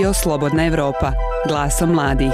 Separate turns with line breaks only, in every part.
Radio Slobodna Evropa, glasom mladih.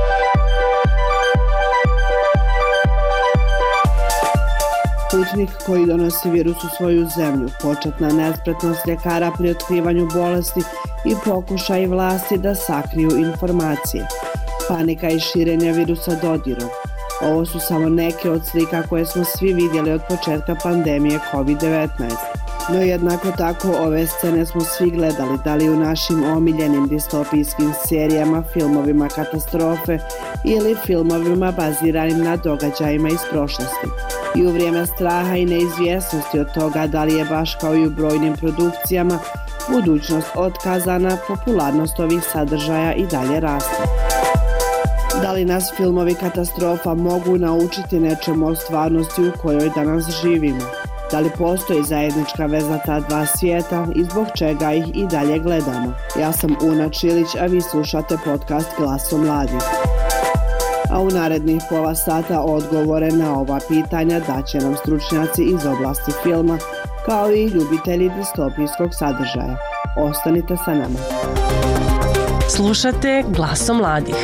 Putnik koji donosi virus u svoju zemlju, početna nespretnost ljekara pri otkrivanju bolesti i pokušaj vlasti da sakriju informacije. Panika i širenje virusa dodirom. Ovo su samo neke od slika koje smo svi vidjeli od početka pandemije COVID-19. No jednako tako ove scene smo svi gledali, da li u našim omiljenim distopijskim serijama, filmovima katastrofe ili filmovima baziranim na događajima iz prošlosti. I u vrijeme straha i neizvjesnosti od toga da li je baš kao i u brojnim produkcijama budućnost otkazana, popularnost ovih sadržaja i dalje raste. Da li nas filmovi katastrofa mogu naučiti nečemu o stvarnosti u kojoj danas živimo? Da li postoji zajednička veza ta dva svijeta i zbog čega ih i dalje gledamo? Ja sam Una Čilić, a vi slušate podcast Glasom mladih. A u narednih pola sata odgovore na ova pitanja daće nam stručnjaci iz oblasti filma, kao i ljubitelji distopijskog sadržaja. Ostanite sa nama.
Slušate Glasom mladih.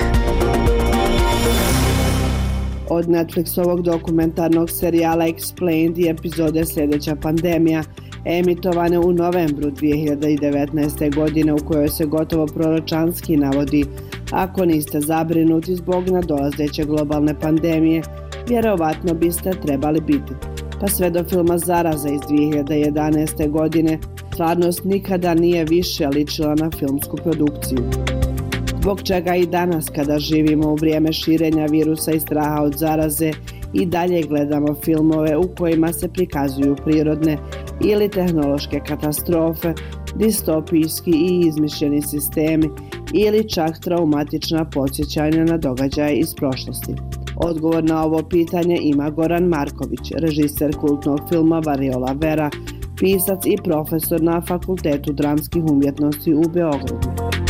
Od Netflixovog dokumentarnog serijala Explained i epizode Sljedeća pandemija, emitovane u novembru 2019. godine, u kojoj se gotovo proročanski navodi: ako niste zabrinuti zbog nadolazeće globalne pandemije, vjerovatno biste trebali biti. Pa sve do filma Zaraza iz 2011. godine, stvarnost nikada nije više ličila na filmsku produkciju. Zbog čega i danas, kada živimo u vrijeme širenja virusa i straha od zaraze, i dalje gledamo filmove u kojima se prikazuju prirodne ili tehnološke katastrofe, distopijski i izmišljeni sistemi ili čak traumatična podsjećanja na događaje iz prošlosti. Odgovor na ovo pitanje ima Goran Marković, režiser kultnog filma Variola Vera, pisac i profesor na Fakultetu dramskih umjetnosti u Beogradu.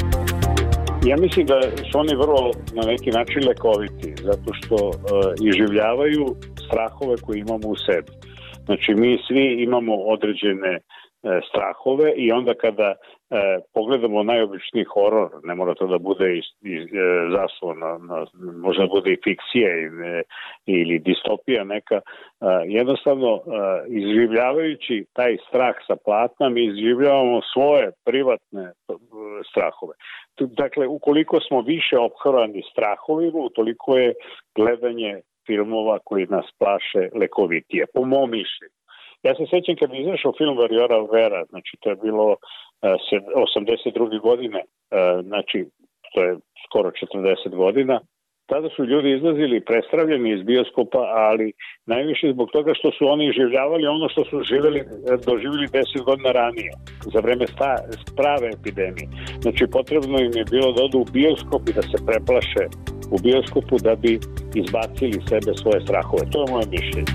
Ja mislim da su oni vrlo na neki način lekoviti, zato što iživljavaju strahove koje imamo u sebi. Znači mi svi imamo određene strahove i onda kada pogledamo najobičniji horor, ne mora to da bude zaslona, možda bude i fikcija ili distopija neka, jednostavno izživljavajući taj strah sa platna, mi izživljavamo svoje privatne strahove. Dakle, ukoliko smo više ophrani strahovima, utoliko je gledanje filmova koji nas plaše lekovitije, po mom mišljenju. Ja se sjećam kad je izašao film Variola Vera, znači to je bilo 82. godine, znači to je skoro 40 godina. Tada su ljudi izlazili prestravljeni iz bioskopa, ali najviše zbog toga što su oni življavali ono što su doživjeli 10 godina ranije, za vreme prave epidemije. Znači potrebno im je bilo da odu u bioskop i da se preplaše u bioskopu da bi izbacili sebe svoje strahove. To je moje mišljenje.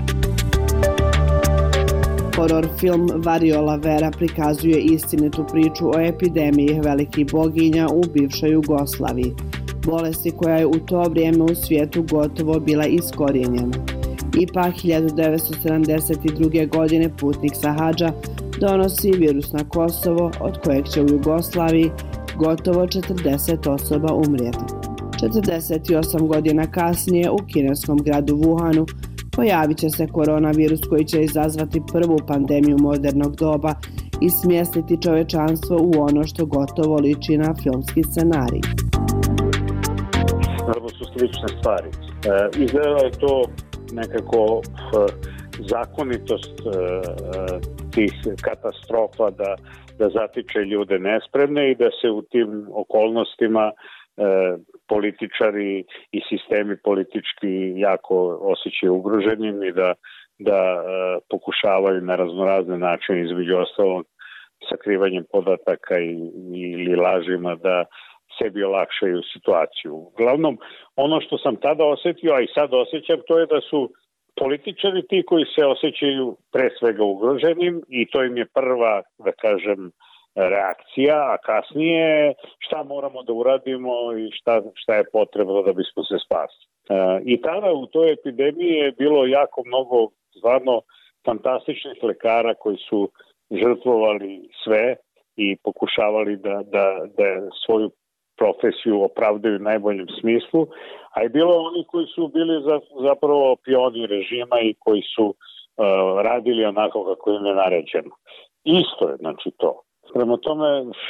Horor film Variola Vera prikazuje istinitu priču o epidemiji velikih boginja u bivšoj Jugoslaviji, bolesti koja je u to vrijeme u svijetu gotovo bila iskorijenjena. Ipak 1972. godine putnik sa Hadža donosi virus na Kosovo, od kojeg će u Jugoslaviji gotovo 40 osoba umrijeti. 48 godina kasnije u kineskom gradu Wuhanu pojavit će se koronavirus koji će izazvati prvu pandemiju modernog doba i smjestiti čovječanstvo u ono što gotovo liči na filmski scenarij.
Naravno su slične stvari. Izgleda je to nekako zakonitost tih katastrofa da zatiče ljude nespremne i da se u tim okolnostima političari i sistemi politički jako osjećaju ugroženim i da pokušavaju na raznorazne načine, između ostalog sakrivanjem podataka ili lažima, da sebi olakšaju situaciju. Uglavnom, ono što sam tada osjetio, a i sad osjećam, to je da su političari ti koji se osjećaju pre svega ugroženim i to im je prva, da kažem, reakcija, a kasnije šta moramo da uradimo i šta je potrebno da bismo se spasili. I tada u toj epidemiji je bilo jako mnogo stvarno fantastičnih lekara koji su žrtvovali sve i pokušavali da svoju profesiju opravdaju u najboljem smislu, a je bilo oni koji su bili zapravo pioni režima i koji su radili onako kako im je naređeno. Isto je, znači to. Prema tome,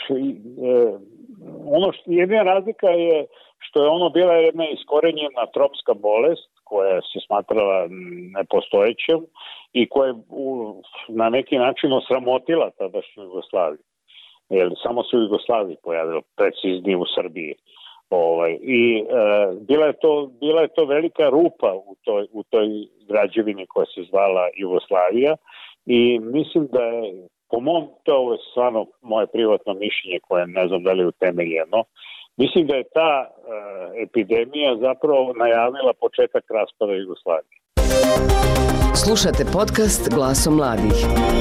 jedina razlika je što je ono bila jedna iskorenjena tropska bolest koja se smatrala nepostojećem i koja je na neki način osramotila tadašnju Jugoslaviju. Jer samo se u Jugoslaviji pojavilo, preciznije u Srbiji. Bila je to velika rupa u toj građevini koja se zvala Jugoslavija i mislim da je, po mom, to je stvarno moje privatno mišljenje koje ne znam da li je utemeljeno, mislim da je ta epidemija zapravo najavila početak raspada Jugoslavije.
Slušate podcast Glasom mladih.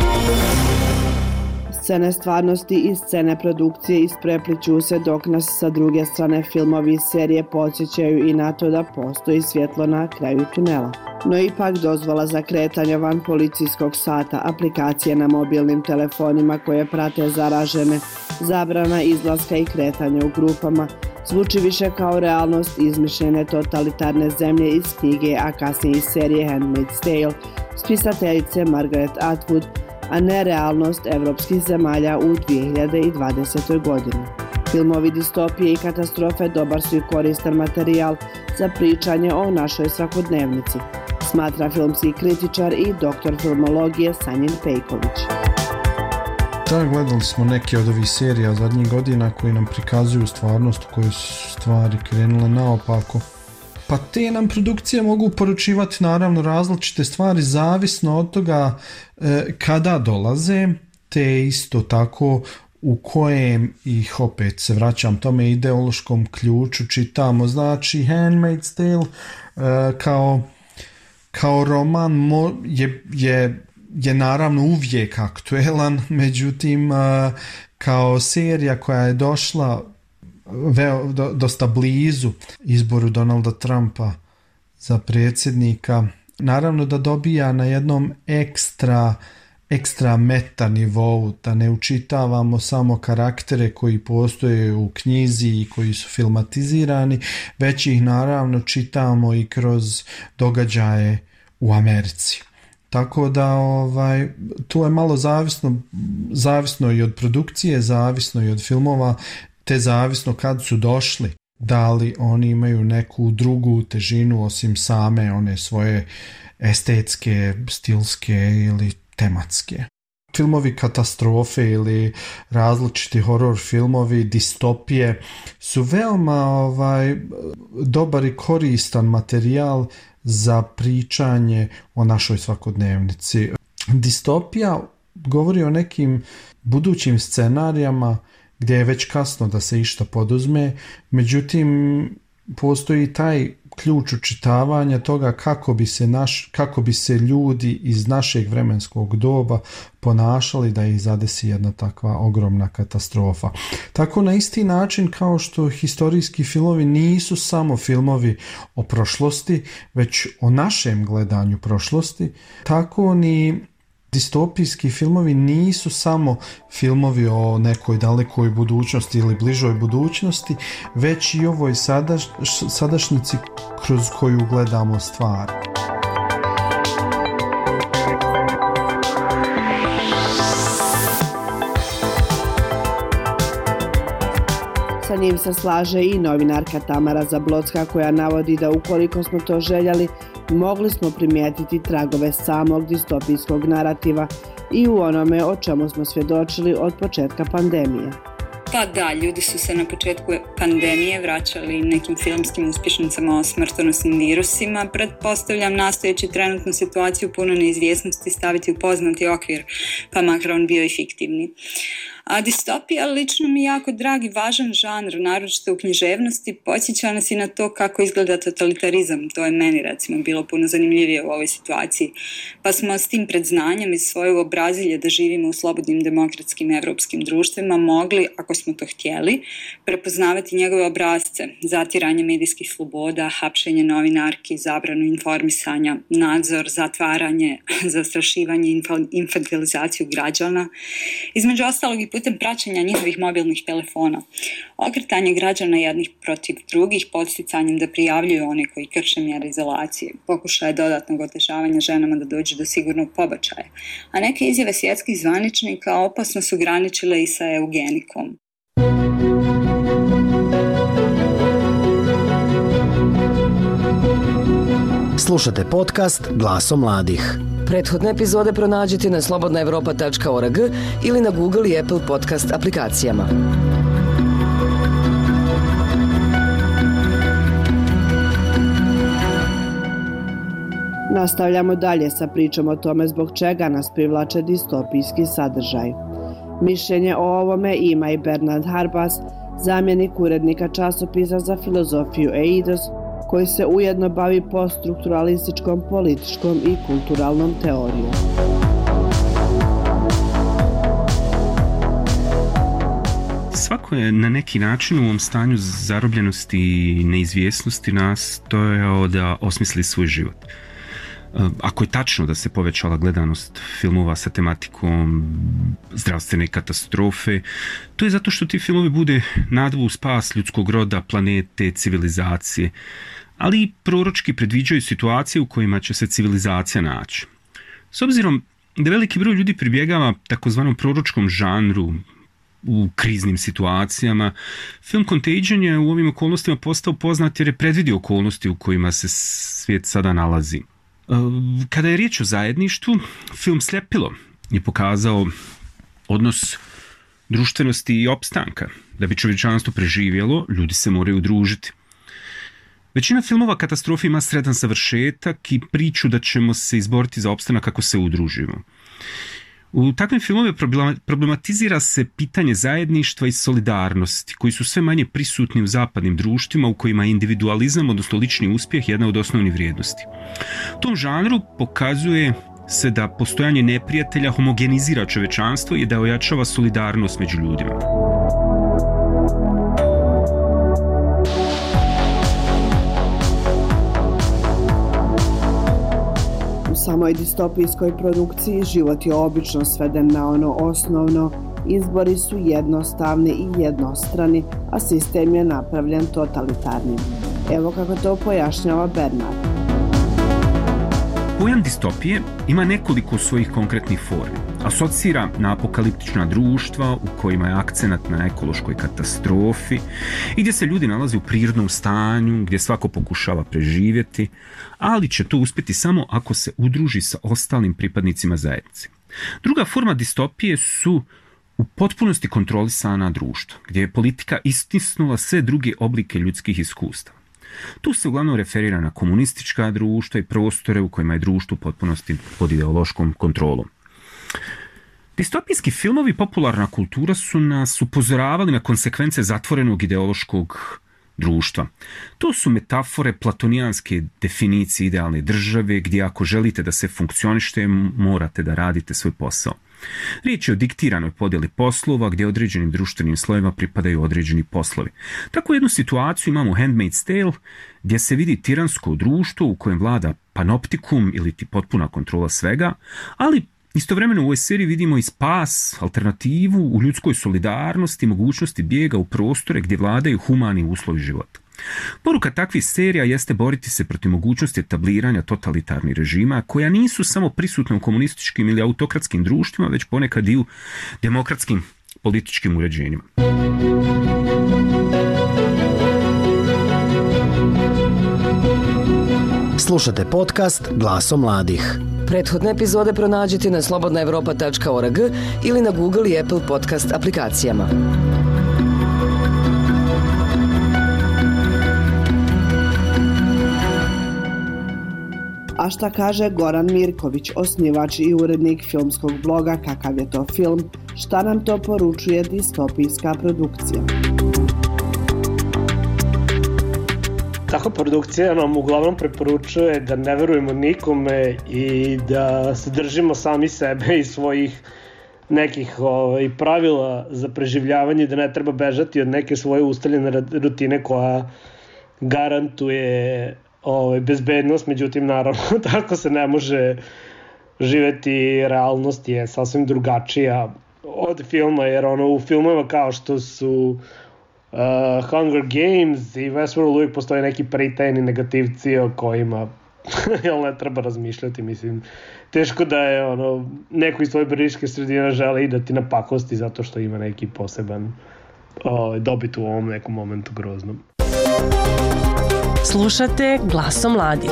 Scene stvarnosti i scene produkcije isprepliću se dok nas sa druge strane filmovi i serije podsjećaju i na to da postoji svjetlo na kraju tunela. No ipak dozvola za kretanje van policijskog sata, aplikacije na mobilnim telefonima koje prate zaražene, zabrana izlaska i kretanja u grupama, zvuči više kao realnost izmišljene totalitarne zemlje iz knjige, a kasnije iz serije Handmaid's Tale, spisateljice Margaret Atwood, a ne realnost evropskih zemalja u 2020. godini. Filmovi distopije i katastrofe dobar su i koristan materijal za pričanje o našoj svakodnevnici, smatra filmski kritičar i doktor filmologije Sanjin Pejković.
Da, gledali smo neke od ovih serija zadnjih godina koji nam prikazuju stvarnost u kojoj su stvari krenule naopako. Pa te nam produkcije mogu poručivati naravno različite stvari zavisno od toga kada dolaze, te isto tako u kojem ih, opet se vraćam tome ideološkom ključu, čitamo. Znači Handmaid's Tale kao roman je naravno uvijek aktuelan, međutim kao serija koja je došla dosta blizu izboru Donalda Trumpa za predsjednika, naravno da dobija na jednom ekstra meta nivou, da ne učitavamo samo karaktere koji postoje u knjizi i koji su filmatizirani, već ih naravno čitamo i kroz događaje u Americi. Tako da tu je malo zavisno i od produkcije, zavisno i od filmova, te zavisno kad su došli, da li oni imaju neku drugu težinu osim same one svoje estetske, stilske ili tematske. Filmovi katastrofe ili različiti horor filmovi, distopije su veoma dobar i koristan materijal za pričanje o našoj svakodnevnici. Distopija govori o nekim budućim scenarijama gdje je već kasno da se išta poduzme, međutim postoji taj ključ učitavanja toga kako bi se ljudi iz našeg vremenskog doba ponašali da ih zadesi jedna takva ogromna katastrofa. Tako na isti način kao što historijski filmovi nisu samo filmovi o prošlosti, već o našem gledanju prošlosti, tako ni distopijski filmovi nisu samo filmovi o nekoj dalekoj budućnosti ili bližoj budućnosti, već i ovoj sadašnjici kroz koju gledamo stvari.
Sa njim se slaže i novinarka Tamara Zablocka koja navodi da ukoliko smo to željeli, mogli smo primijetiti tragove samog distopijskog narativa i u onome o čemu smo svjedočili od početka pandemije.
Pa da, ljudi su se na početku pandemije vraćali nekim filmskim uspješnicama o smrtonosnim virusima. Pretpostavljam nastojeći trenutnu situaciju puno neizvjesnosti staviti u poznati okvir, pa makar on bio i fiktivni. A distopija lično mi jako drag i važan žanr, naročito u književnosti, podsjeća nas i na to kako izgleda totalitarizam. To je meni recimo bilo puno zanimljivije u ovoj situaciji. Pa smo s tim predznanjem iz svoje obrazilje da živimo u slobodnim demokratskim evropskim društvima mogli, ako smo to htjeli, prepoznavati njegove obrazce, zatiranje medijskih sloboda, hapšenje novinarki, zabranu informisanja, nadzor, zatvaranje, zastrašivanje, infantilizaciju građana. Između ostalog i putem praćenja njihovih mobilnih telefona. Okretanje građana jednih protiv drugih podsticanjem da prijavljuju one koji krše mjere izolacije, pokušaje dodatnog otežavanja ženama da dođu do sigurnog pobačaja, a neke izjave svjetskih zvaničnika opasno su graničile i sa eugenikom.
Slušate podcast Glasom mladih.
Prethodne epizode pronađite na slobodnaevropa.org ili na Google i Apple podcast aplikacijama.
Nastavljamo dalje sa pričom o tome zbog čega nas privlače distopijski sadržaj. Mišljenje o ovome ima i Bernard Harbas, zamjenik urednika časopisa za filozofiju Eidos, koji se ujedno bavi poststrukturalističkom, političkom i kulturalnom teorijom.
Svako je na neki način u ovom stanju zarobljenosti i neizvjesnosti nastojao da osmisli svoj život. Ako je tačno da se povećala gledanost filmova sa tematikom zdravstvene katastrofe, to je zato što ti filmovi bude nadavu u spas ljudskog roda, planete, civilizacije, ali i proročki predviđaju situacije u kojima će se civilizacija naći. S obzirom da veliki broj ljudi pribjegava takozvanom proročkom žanru u kriznim situacijama, film Contagion je u ovim okolnostima postao poznat jer je predvidio okolnosti u kojima se svijet sada nalazi. Kada je riječ o zajedništvu, film Sljepilo je pokazao odnos društvenosti i opstanka. Da bi čovječanstvo preživjelo, ljudi se moraju udružiti. Većina filmova katastrofe ima sretan završetak i priču da ćemo se izboriti za opstanak ako se udružimo. U takvim filmovima problematizira se pitanje zajedništva i solidarnosti, koji su sve manje prisutni u zapadnim društvima u kojima je individualizam, odnosno lični uspjeh, jedna od osnovnih vrijednosti. U tom žanru pokazuje se da postojanje neprijatelja homogenizira čovječanstvo i da ojačava solidarnost među ljudima.
U samoj distopijskoj produkciji život je obično sveden na ono osnovno, izbori su jednostavni i jednostrani, a sistem je napravljen totalitarnim. Evo kako to pojašnjava Bernard.
Pojam distopije ima nekoliko svojih konkretnih formi. Asocira na apokaliptična društva u kojima je akcenat na ekološkoj katastrofi i gdje se ljudi nalaze u prirodnom stanju, gdje svako pokušava preživjeti, ali će to uspjeti samo ako se udruži sa ostalim pripadnicima zajednice. Druga forma distopije su u potpunosti kontrolisana društva, gdje je politika istisnula sve druge oblike ljudskih iskustava. Tu se uglavnom referira na komunistička društva i prostore u kojima je društvo u potpunosti pod ideološkom kontrolom. Distopijski filmovi, popularna kultura su nas upozoravali na konsekvence zatvorenog ideološkog društva. To su metafore platonijanske definicije idealne države, gdje ako želite da se funkcionište, morate da radite svoj posao. Riječ je o diktiranoj podjeli poslova gdje određenim društvenim slojevima pripadaju određeni poslovi. Tako jednu situaciju imamo u Handmaid's Tale gdje se vidi tiransko društvo u kojem vlada panoptikum ili ti potpuna kontrola svega, ali istovremeno u ovoj seriji vidimo i spas, alternativu u ljudskoj solidarnosti i mogućnosti bijega u prostore gdje vladaju humani uslovi života. Poruka takvih serija jeste boriti se protiv mogućnosti etabliranja totalitarnih režima koja nisu samo prisutne u komunističkim ili autokratskim društvima, već ponekad i u demokratskim političkim uređenjima.
Slušate podcast Glasom mladih.
Prethodne epizode pronađite na slobodnaevropa.org ili na Google i Apple podcast aplikacijama.
A šta kaže Goran Mirković, osnivač i urednik filmskog bloga Kakav je to film, šta nam to poručuje distopijska produkcija?
Takva produkcija nam uglavnom preporučuje da ne verujemo nikome i da se držimo sami sebe i svojih nekih pravila za preživljavanje, da ne treba bežati od neke svoje ustaljene rutine koja garantuje bezbednost, međutim naravno tako se ne može živjeti, realnost je sasvim drugačija od filma, jer u filmovima kao što su Hunger Games i Westworld uvijek postoje neki pritajni negativci o kojima ne treba razmišljati, mislim. Teško da je neko iz tvoje beriške sredine žele i da ti na pakosti zato što ima neki poseban dobit u ovom nekom momentu groznom.
Slušate Glasom mladih.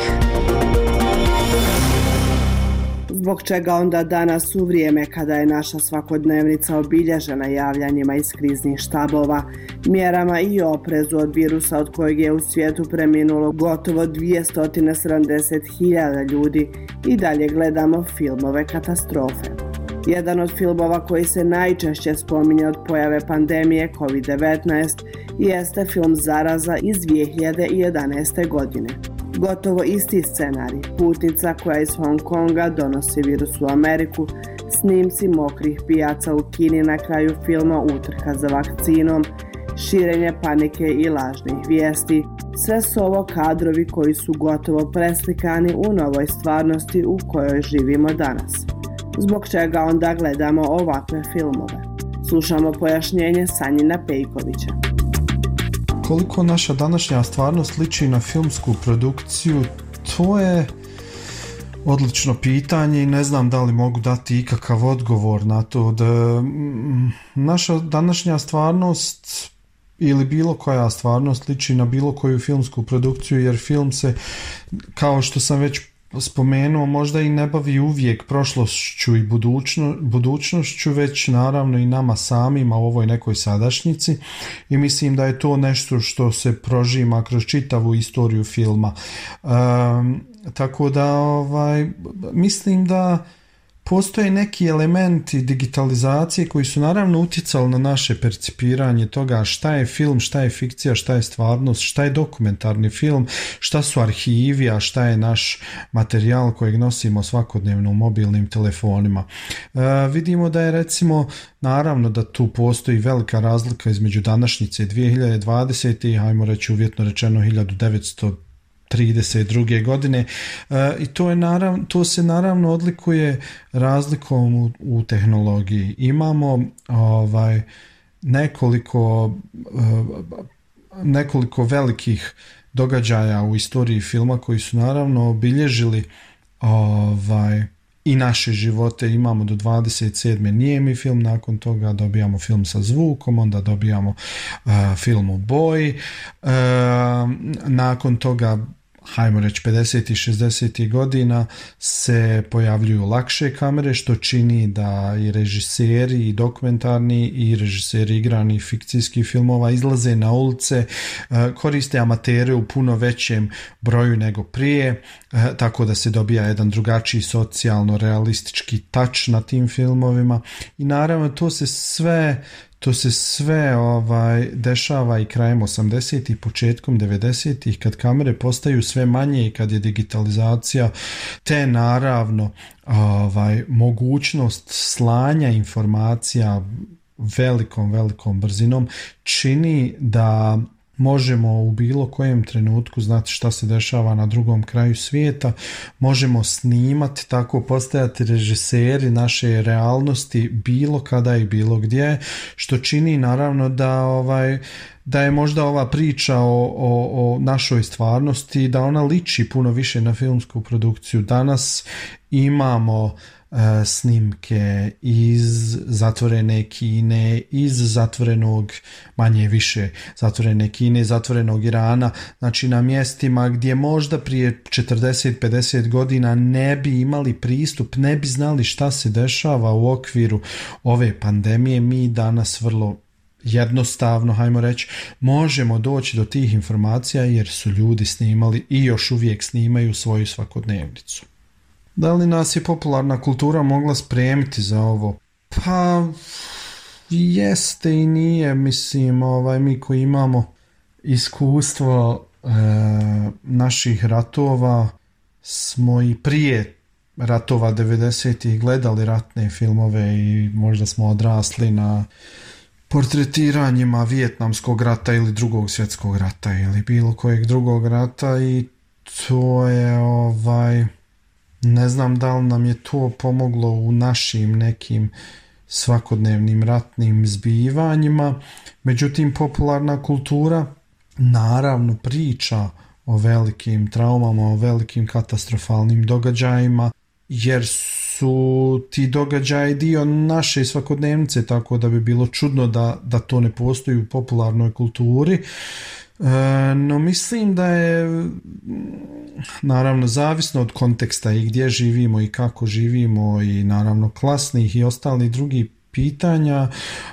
Zbog čega onda danas u vrijeme kada je naša svakodnevnica obilježena javljanjima iz kriznih štabova, mjerama i oprezu od virusa od kojeg je u svijetu preminulo gotovo 270.000 ljudi, i dalje gledamo filmove katastrofe. Jedan od filmova koji se najčešće spominje od pojave pandemije COVID-19 jeste film Zaraza iz 2011. godine. Gotovo isti scenarij, putnica koja iz Hong Konga donosi virus u Ameriku, snimci mokrih pijaca u Kini na kraju filma utrka za vakcinom, širenje panike i lažnih vijesti. Sve su ovo kadrovi koji su gotovo preslikani u novoj stvarnosti u kojoj živimo danas. Zbog čega onda gledamo ovakve filmove? Slušamo pojašnjenje Sanjina Pejkovića.
Koliko naša današnja stvarnost liči na filmsku produkciju, to je odlično pitanje i ne znam da li mogu dati ikakav odgovor na to. Da naša današnja stvarnost ili bilo koja stvarnost liči na bilo koju filmsku produkciju, jer film se, kao što sam već spomenuo, možda i ne bavi uvijek prošlošću i budućnošću, već naravno i nama samima u ovoj nekoj sadašnjici, i mislim da je to nešto što se prožima kroz čitavu istoriju filma. Tako da mislim da postoje neki elementi digitalizacije koji su naravno utjecali na naše percipiranje toga šta je film, šta je fikcija, šta je stvarnost, šta je dokumentarni film, šta su arhivi, a šta je naš materijal kojeg nosimo svakodnevno u mobilnim telefonima. Vidimo da je, recimo, naravno da tu postoji velika razlika između današnjice 2020. i, hajmo reći uvjetno rečeno, 1932. godine, i to se naravno odlikuje razlikom u tehnologiji. Imamo nekoliko velikih događaja u istoriji filma koji su naravno obilježili i naše živote. Imamo do 27. nijemi film, nakon toga dobijamo film sa zvukom, onda dobijamo film u boji, nakon toga, hajmo reći 50. i 60. godina, se pojavljuju lakše kamere, što čini da i režiseri i dokumentarni i režiseri igranih fikcijskih filmova izlaze na ulice, koriste amatere u puno većem broju nego prije, tako da se dobija jedan drugačiji socijalno realistički touch na tim filmovima. I naravno to se sve dešava i krajem 80-ih, početkom 90-ih, kad kamere postaju sve manje i kad je digitalizacija, te naravno mogućnost slanja informacija velikom brzinom čini da možemo u bilo kojem trenutku znati šta se dešava na drugom kraju svijeta, možemo snimati, tako postajati režiseri naše realnosti bilo kada i bilo gdje, što čini naravno da je možda ova priča o našoj stvarnosti, da ona liči puno više na filmsku produkciju. Danas imamo snimke iz zatvorene Kine, iz zatvorenog, manje više zatvorene Kine, zatvorenog Irana, znači na mjestima gdje možda prije 40-50 godina ne bi imali pristup, ne bi znali šta se dešava u okviru ove pandemije. Mi danas vrlo jednostavno, hajmo reći, možemo doći do tih informacija jer su ljudi snimali i još uvijek snimaju svoju svakodnevnicu. Da li nas je popularna kultura mogla spremiti za ovo? Pa, jeste i nije, mislim, mi koji imamo iskustvo naših ratova smo i prije ratova 90-ih gledali ratne filmove i možda smo odrasli na portretiranjima Vijetnamskog rata ili Drugog svjetskog rata ili bilo kojeg drugog rata, i to je ne znam da li nam je to pomoglo u našim nekim svakodnevnim ratnim zbivanjima. Međutim, popularna kultura naravno priča o velikim traumama, o velikim katastrofalnim događajima, jer su ti događaji dio naše svakodnevnice, tako da bi bilo čudno da to ne postoji u popularnoj kulturi. No mislim da je naravno zavisno od konteksta i gdje živimo i kako živimo i naravno klasnih i ostalih drugih pitanja,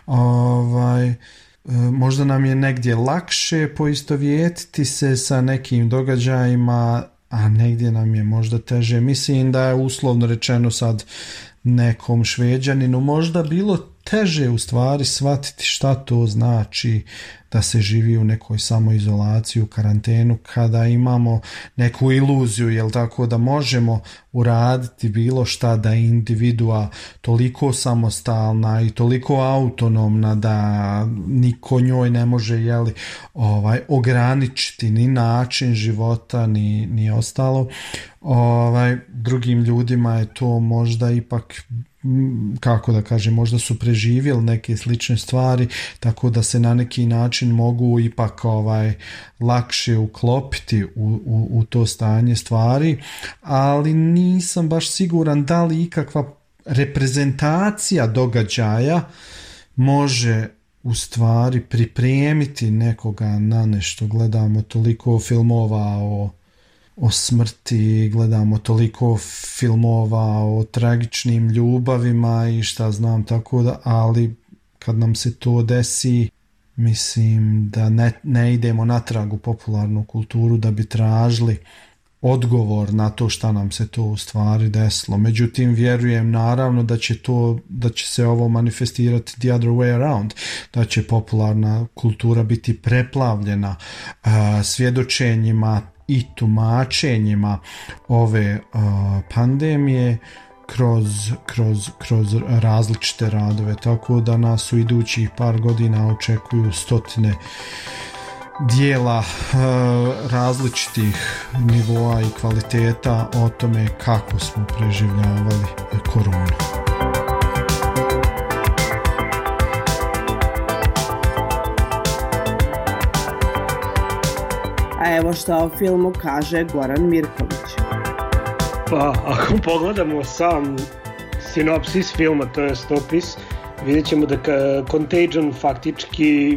možda nam je negdje lakše poistovjetiti se sa nekim događajima, a negdje nam je možda teže. Mislim da je uslovno rečeno sad nekom Šveđaninu možda bilo teže u stvari shvatiti šta to znači da se živi u nekoj samoizolaciji, u karantenu, kada imamo neku iluziju, jel tako, da možemo uraditi bilo šta, da je individua toliko samostalna i toliko autonomna da niko njoj ne može ograničiti ni način života ni ostalo. Drugim ljudima je to možda ipak, kako da kažem, možda su preživjeli neke slične stvari, tako da se na neki način mogu ipak lakše uklopiti u to stanje stvari, ali nisam baš siguran da li ikakva reprezentacija događaja može u stvari pripremiti nekoga na nešto. Gledamo toliko filmova o smrti, gledamo toliko filmova o tragičnim ljubavima i šta znam, tako da, ali kad nam se to desi, mislim da ne idemo natrag u popularnu kulturu da bi tražili odgovor na to šta nam se to u stvari desilo. Međutim, vjerujem naravno da će se ovo manifestirati the other way around, da će popularna kultura biti preplavljena svjedočenjima i tumačenjima ove pandemije kroz različite radove, tako da nas u idućih par godina očekuju stotine dijela različitih nivoa i kvaliteta o tome kako smo preživljavali koronu.
A evo šta o filmu kaže Goran Mirković.
Pa, ako pogledamo sam sinopsis filma, to je opis, vidjet ćemo da Contagion faktički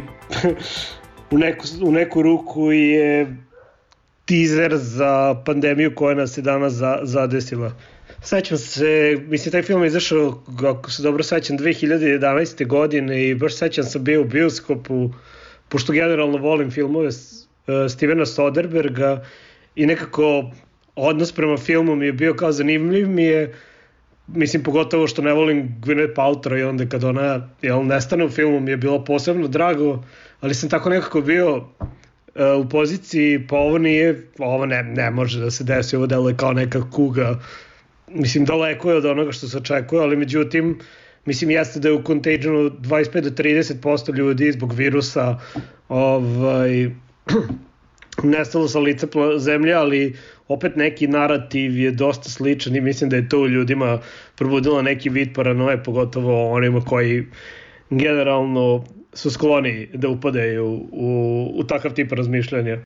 u neku ruku je teaser za pandemiju koja nas je danas zadesila. Sećam se, mislim, taj film je izašao, ako se dobro sećam, 2011. godine i baš sećam sam bio u bioskopu, pošto generalno volim filmove Stevena Soderberga i nekako odnos prema filmu mi je bio kao zanimljiv mi je, mislim, pogotovo što ne volim Gwyneth Paltrow i onda kad ona nestane u filmu mi je bilo posebno drago, ali sam tako nekako bio u poziciji, pa ovo ne može da se desi, ovo deluje kao neka kuga, mislim, daleko je od onoga što se očekuje, ali međutim, mislim, jeste da je u Contagionu 25 do 30% ljudi zbog virusa nestalo sa lica zemlje, ali opet neki narativ je dosta sličan i mislim da je to u ljudima probudilo neki vid paranoje, pogotovo onima koji generalno su skloni da upadaju u takav tip razmišljanja.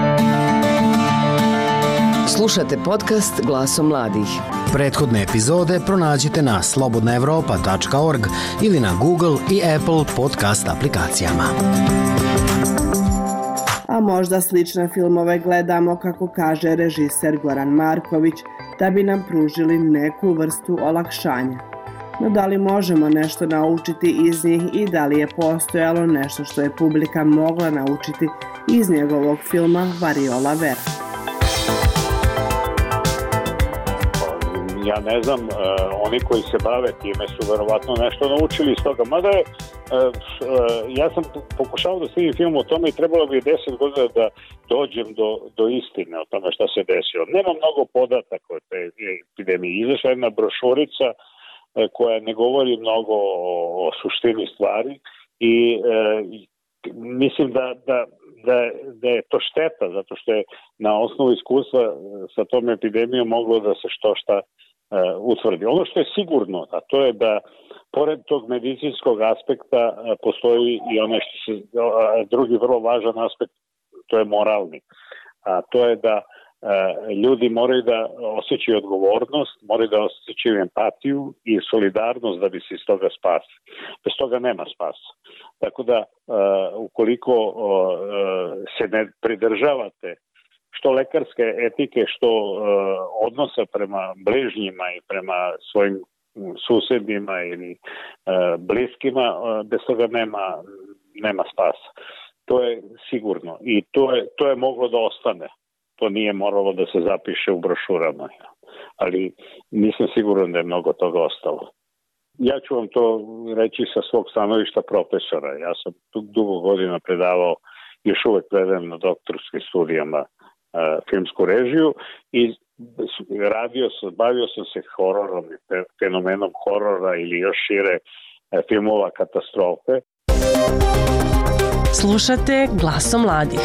Slušate podcast Glasom mladih.
Prethodne epizode pronađite na slobodnaevropa.org ili na Google i Apple podcast aplikacijama.
A možda slične filmove gledamo, kako kaže režiser Goran Marković, da bi nam pružili neku vrstu olakšanja. No da li možemo nešto naučiti iz njih i da li je postojalo nešto što je publika mogla naučiti iz njegovog filma Variola Vera?
Ja ne znam, oni koji se bave time su verovatno nešto naučili iz toga. Mada je, ja sam pokušao da snimim film o tome i trebalo bi 10 godina da dođem do istine o tome šta se desilo. Nema mnogo podataka o te epidemiji. Izašla jedna brošurica koja ne govori mnogo o suštini stvari i mislim da je to šteta, zato što je na osnovu iskustva sa tom epidemijom moglo da se što šta utvrdi. Ono što je sigurno, a to je da pored tog medicinskog aspekta postoji i onaj drugi vrlo važan aspekt, to je moralni. A to je da ljudi moraju da osjećaju odgovornost, moraju da osjećaju empatiju i solidarnost da bi se iz toga spasili. Bez toga nema spasa. Tako da, ukoliko se ne pridržavate što lekarske etike, što odnosa prema bližnjima i prema svojim susedima ili bliskima, bez toga nema spasa. To je sigurno i to je moglo da ostane. To nije moralo da se zapiše u brošurama, ali nisam siguran da je mnogo toga ostalo. Ja ću vam to reći sa svog stanovišta profesora. Ja sam dugo godina predavao, još uvek predajem na doktorskim studijama filmsku režiju i bavio sam se hororom, fenomenom horora ili još šire filmova katastrofe.
Slušate Glasom mladih.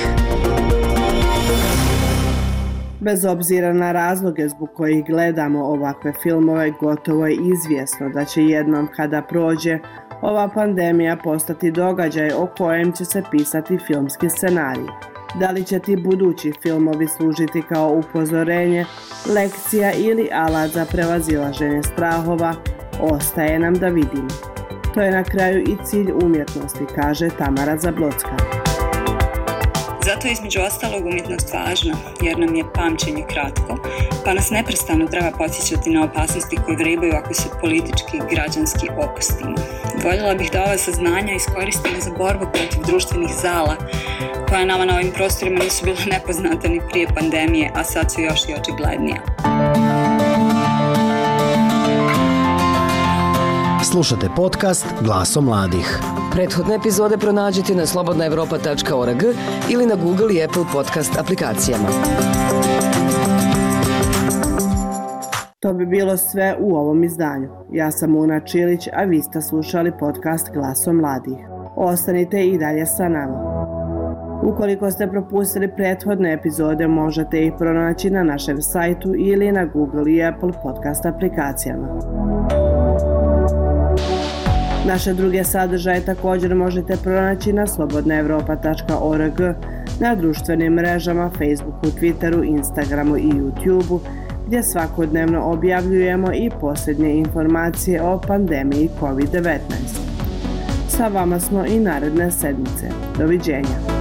Bez obzira na razloge zbog kojih gledamo ovakve filmove, gotovo je izvjesno da će jednom kada prođe ova pandemija postati događaj o kojem će se pisati filmski scenarij. Da li će ti budući filmovi služiti kao upozorenje, lekcija ili alat za prevazilaženje strahova, ostaje nam da vidimo. To je na kraju i cilj umjetnosti, kaže Tamara Zablocka.
Zato je između ostalog umjetnost važna, jer nam je pamćenje kratko, pa nas neprestano treba podsjećati na opasnosti koje vrebaju ako se politički i građanski opustimo. Voljela bih da ova saznanja iskoristimo za borbu protiv društvenih zala, koja nama na ovim prostorima nisu bila nepoznata ni prije pandemije, a sad su još i očiglednija.
Slušate podcast Glasom mladih.
Prethodne epizode pronađite na slobodnaevropa.org ili na Google i Apple podcast aplikacijama.
To bi bilo sve u ovom izdanju. Ja sam Una Čilić, a vi ste slušali podcast Glasom mladih. Ostanite i dalje sa nama. Ukoliko ste propustili prethodne epizode, možete ih pronaći na našem sajtu ili na Google i Apple podcast aplikacijama. Naše druge sadržaje također možete pronaći na slobodnaevropa.org, na društvenim mrežama, Facebooku, Twitteru, Instagramu i YouTubeu, gdje svakodnevno objavljujemo i posljednje informacije o pandemiji COVID-19. Sa vama smo i naredne sedmice. Doviđenja.